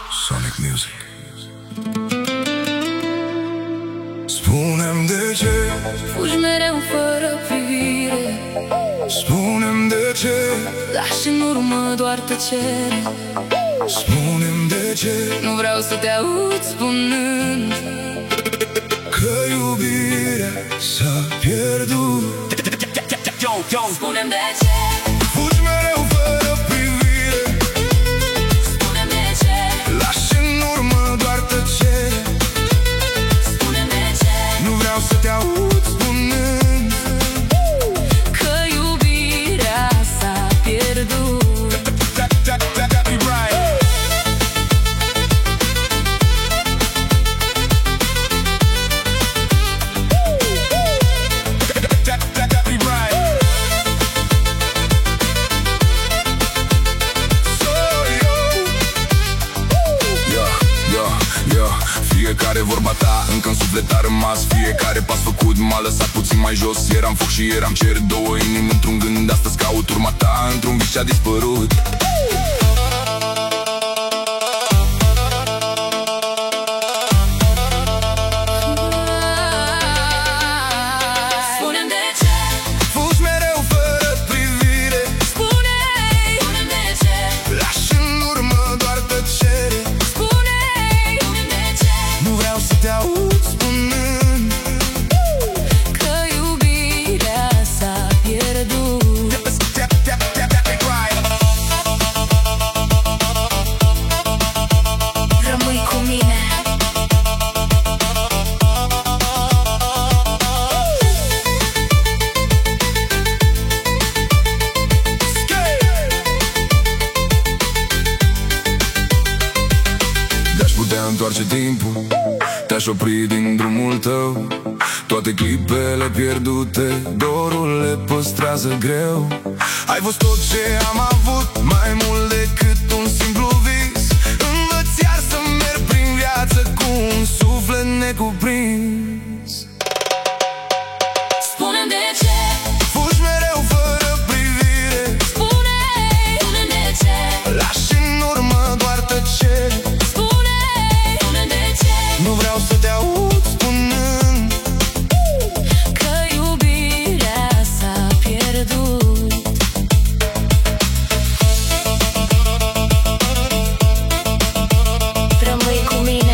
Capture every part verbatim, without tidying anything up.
Sonic Music. Spune-mi de ce fugi mereu fără privire. Spune-mi de ce lași în urmă doar tăcere. Spune-mi de ce nu vreau să te aud spunând că iubirea s-a pierdut. Spune-mi de ce fugi mereu fără privire. Spune-mi de ce lași în urmă doar tăcere. Spune-mi de ce nu vreau să te aud spunând că iubirea s-a pierdut. Fiecare vorba ta încă în suflet a rămas. Fiecare pas făcut m-a lăsat puțin mai jos. Eram foc și eram cer, două inimi într-un gând. Astăzi caut urma ta într-un vis ce-a dispărut. Spune-mi de ce fugi mereu fără privire. Spune-mi, spune-mi de ce lași în urmă doar tăcere. Spune-mi, spune-mi de ce nu vreau să te aud spunând că iubirea s-a pierdut. Rămâi cu mine. De-aș putea întoarce timpul, te-aș opri din drumul tău. Toate clipele pierdute, dorul le păstrează greu. Ai fost tot ce am avut, mai mult decât un simplu vis. Învăț iar să merg prin viață cu un suflet necuprins. Spune-mi de ce fugi mereu fără privire. Spune-mi, spune-mi de ce lași în urmă doar tăcere. Spune-mi, spune-mi de ce nu vreau să te aud spunând că iubirea s-a pierdut. Rămâi cu mine.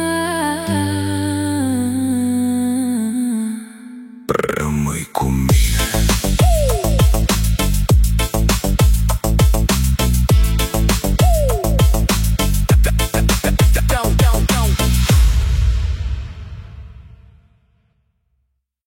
Rămâi cu mine.